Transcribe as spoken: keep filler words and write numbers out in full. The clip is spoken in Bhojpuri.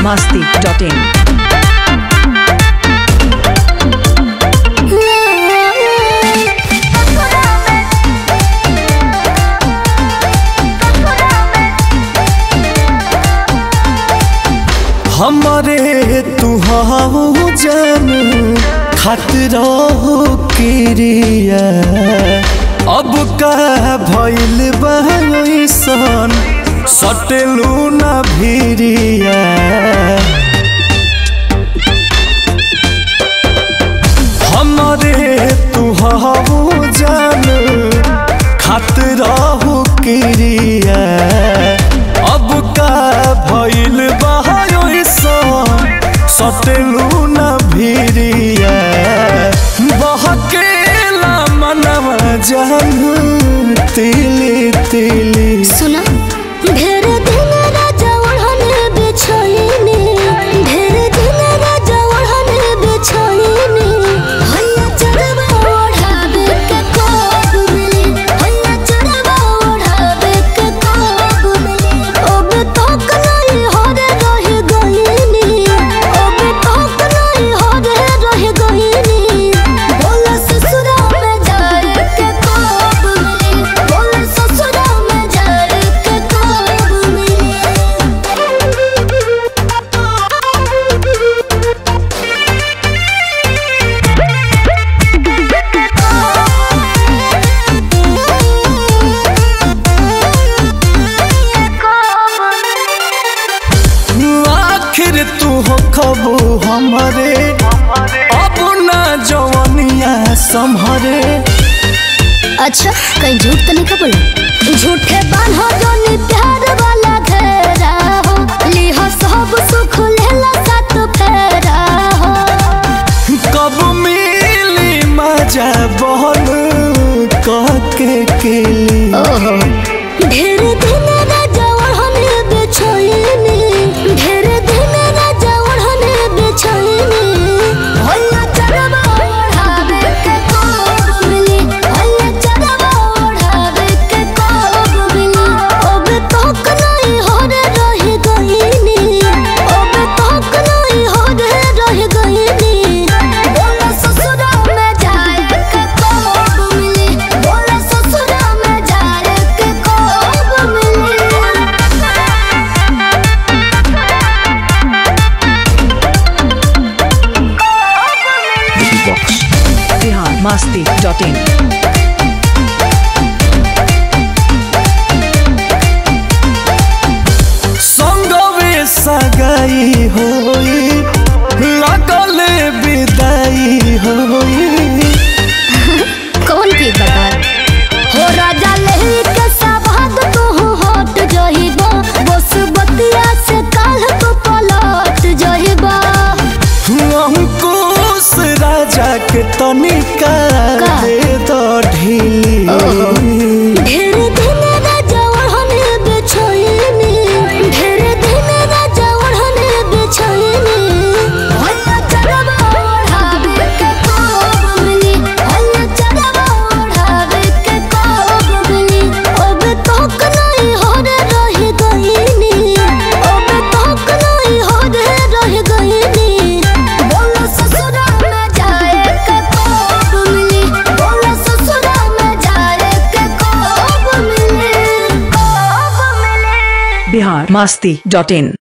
masti dot in. हमारे तू हाउ जान खातिर हो किरिया अब का भइल बहसन सटलू ना भिरिया हमारे तू हाउ जान खातिर हो किरिया अब का भइल सटलू न भिरिया बहकेला मनवा जान तिली तिली सुना ढेर दिन राजा ओढ़ने बिछाईने ढेर दिन राजा ओढ़ने बिछाईने हैया चढ़वा ओढ़ावे के कोब मिली हैया चढ़वा ओढ़ावे के कोब मिली अब तक नहीं होरे रह गईनी अब तक नहीं होरे रह गईनी बोला ससुरा में जाए के कोब मिली बोला ससुरा में जाए के कोब मिली आखिर तू हो खबू हमारे अब ना जवनिया संभरे अच्छा कहीं झूठ तो नहीं का बोला झूठे बान्हो जोनी प्यार वाला घेरा हो लिहो सब सुख लेला साथ फेरा हो कब मिली मजा बहन कह के केली ओहो ढेर दिन राजा ओढ़ने बिछाईनी ढेर दिन राजा ओढ़ने बिछाईनी हैया चढ़वा ओढ़ावे के कोब मिली हैया चढ़वा ओढ़ावे के कोब मिली अब तक नहीं होरे रह गईनी अब तक नहीं होरे रह गईनी बोला ससुरा में जाए के कोब मिली बोला ससुरा में जाए के कोब मिली Box Bihar masti dot in. संगवे सगाई होई लगल विदाई होई कौन की बता हो राजा लही के सवाद तू हट जहिबा बस बतिया से काल तो पलट जहिबा अंकुश राजा के तनिका का? दे दो ढीली ढेर दिन राजा ओढ़ने बिछाईनी ढेर दिन राजा ओढ़ने बिछाईनी हैया चढ़वा ओढ़ावे के कोब मिली हैया चढ़वा ओढ़ावे के कोब मिली अब तक नहीं होरे रह गईनी अब तक नहीं होरे रह गईनी बोला ससुरा में जाए के कोब मिली बोला ससुरा में जाए के कोब मिली कोब मिली Bihar masti dot in.